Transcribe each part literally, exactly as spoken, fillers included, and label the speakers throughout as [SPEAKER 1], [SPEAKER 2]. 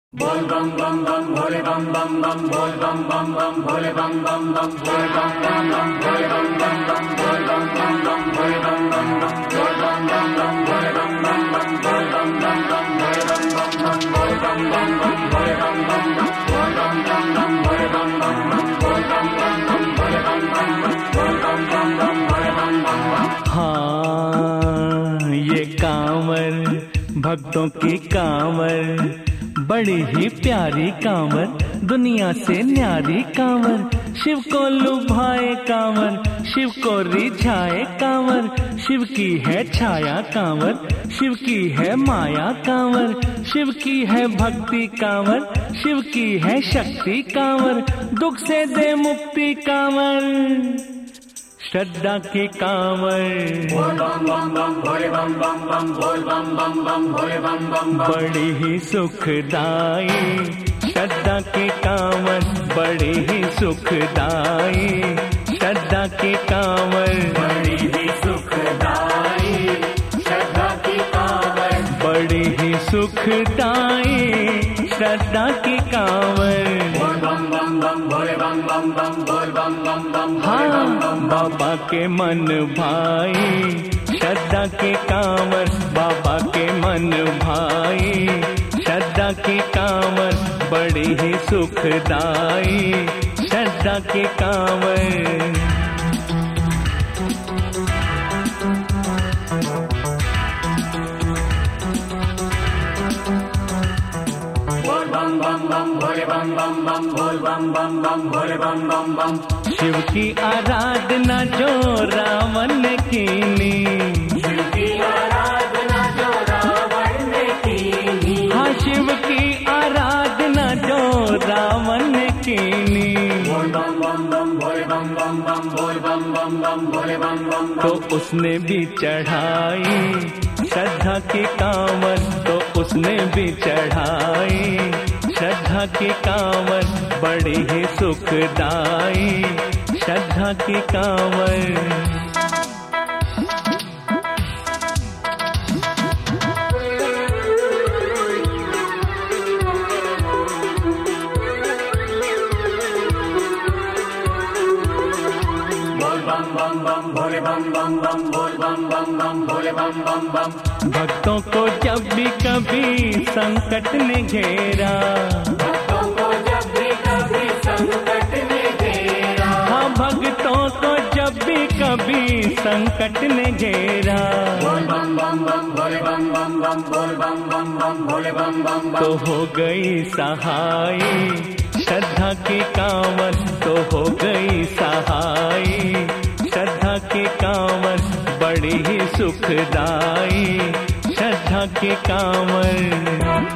[SPEAKER 1] बोल बम बम बम भोले बम बम बम बोल बम बम बम भोले बम बम बम बोल बम बम बम भोले बम बम बम बोल बम बम बम भोले बम बम बम बोल बम बम बम भोले बम बम बम बोल बम बम बम भोले बम बम बम बोल बम बम बम भोले बम बम बम बोल बम बम बम भोले बम बम बम बोल बम बम बम भोले बम बम बम बोल बम बम बम भोले बम बम बम।
[SPEAKER 2] हाँ, ये कांवर भक्तों की कांवर, बड़ी ही प्यारी कांवर, दुनिया से न्यारी कांवर, शिव को लुभाए कांवर, शिव को रिझाए कांवर, शिव की है छाया कांवर, शिव की है माया कांवर, शिव की है भक्ति कांवर, शिव की है शक्ति कांवर, दुख से दे मुक्ति कांवर, श्रद्धा की कांवर।
[SPEAKER 1] बोल बम बम बम भोले बम बम बम बोल बम बम बम भोले बम बम बम।
[SPEAKER 2] बड़ी ही सुखदाई श्रद्धा की कांवर, बड़ी ही सुखदाई श्रद्धा की कांवर,
[SPEAKER 1] बड़ी ही सुखदाई श्रद्धा की कांवर,
[SPEAKER 2] बड़ी ही सुखदाई श्रद्धा की कांवर।
[SPEAKER 1] बोल बम बम बम भोले बम बम बम बोल बम बम बम भोले बम बम बम।
[SPEAKER 2] बाबा के मन भाई श्रद्धा के कांवर, बाबा के मन भाई श्रद्धा की कांवर, बड़ी ही सुखदाई श्रद्धा की कांवर।
[SPEAKER 1] बोल बम बम बम भोले बम बम बम बोल बम बम बम भोले बम बम बम।
[SPEAKER 2] शिव की आराधना जो रावण ने कीनी,
[SPEAKER 1] शिव की आराधना जो रावण ने कीनी,
[SPEAKER 2] हाँ शिव की आराधना जो रावण ने कीनी,
[SPEAKER 1] बोल बम बम बम भोले बम बम बम बोल बम बम बम भोले बम बम बम।
[SPEAKER 2] तो उसने भी चढ़ाई श्रद्धा की कांवर, तो उसने भी चढ़ाई श्रद्धा की कांवर, बड़ी ही सुखदाई श्रद्धा की कांवर।
[SPEAKER 1] बम बम बम भोले बम बम बम बोल बम बम बम भोले बम बम बम।
[SPEAKER 2] भक्तों को जब भी कभी संकट ने घेरा,
[SPEAKER 1] भक्तों को जब भी कभी संकट ने घेरा,
[SPEAKER 2] हाँ भक्तों को जब भी कभी संकट ने घेरा,
[SPEAKER 1] बोल बम बम बम भोले बम बम बम बोल बम बम बम भोले बम बम बम।
[SPEAKER 2] तो हो गई सहाय श्रद्धा की कांवर, तो हो गई सहाय श्रद्धा की कांवर, बड़ी ही सुखदाई श्रद्धा की कांवर।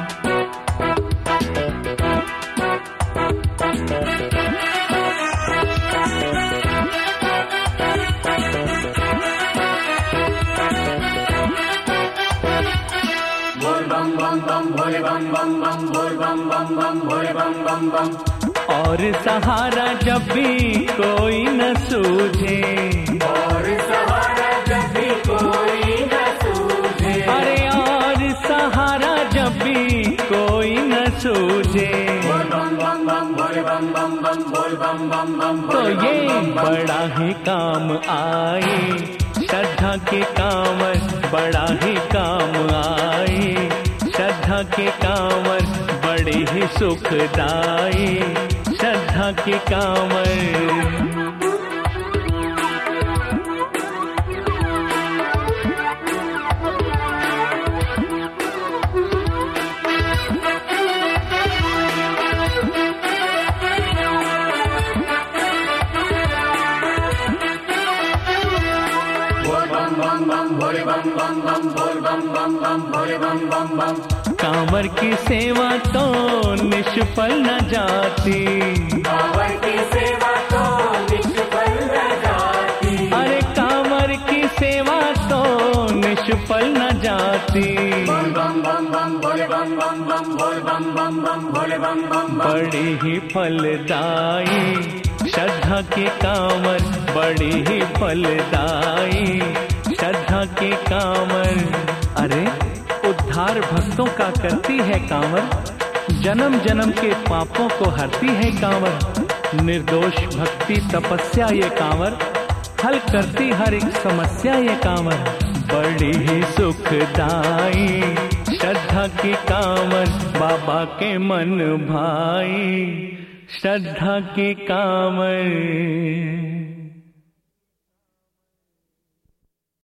[SPEAKER 1] बोल बम बम बम भोले बम बम बम बोल बम बम बम भोले बम बम बम।
[SPEAKER 2] और सहारा जब भी कोई न सूझे,
[SPEAKER 1] और सहारा जब भी कोई न सूझे,
[SPEAKER 2] अरे और सहारा जब भी कोई न सूझे,
[SPEAKER 1] बोल बम बम बम भोले बम बम बम बोल बम बम बम।
[SPEAKER 2] तो ये बड़ा ही काम आई श्रद्धा की कांवर, बड़ा ही काम आई श्रद्धा की कांवर, बड़ी ही सुखदाई श्रद्धा की कांवर।
[SPEAKER 1] भोले बम बम बम बोल बम बम बम भोले बम बम बम।
[SPEAKER 2] कांवर की सेवा तो निष्फल न जाती,
[SPEAKER 1] कांवर की सेवा तो निष्फल न जाती,
[SPEAKER 2] अरे कांवर की सेवा तो निष्फल न जाती,
[SPEAKER 1] बोल बम बम बम भोले बम बम बम बोल बम बम बम भोले बम बम बम।
[SPEAKER 2] बड़ी ही फलदाई श्रद्धा की कांवर, बड़ी ही फलदाई श्रद्धा की कांवर। अरे उद्धार भक्तों का करती है कांवर, जन्म जन्म के पापों को हरती है कांवर। निर्दोष भक्ति तपस्या ये कांवर, हल करती हर एक समस्या ये कांवर। बड़ी ही सुखदाई श्रद्धा की कांवर, बाबा के मन भाई श्रद्धा की कांवर।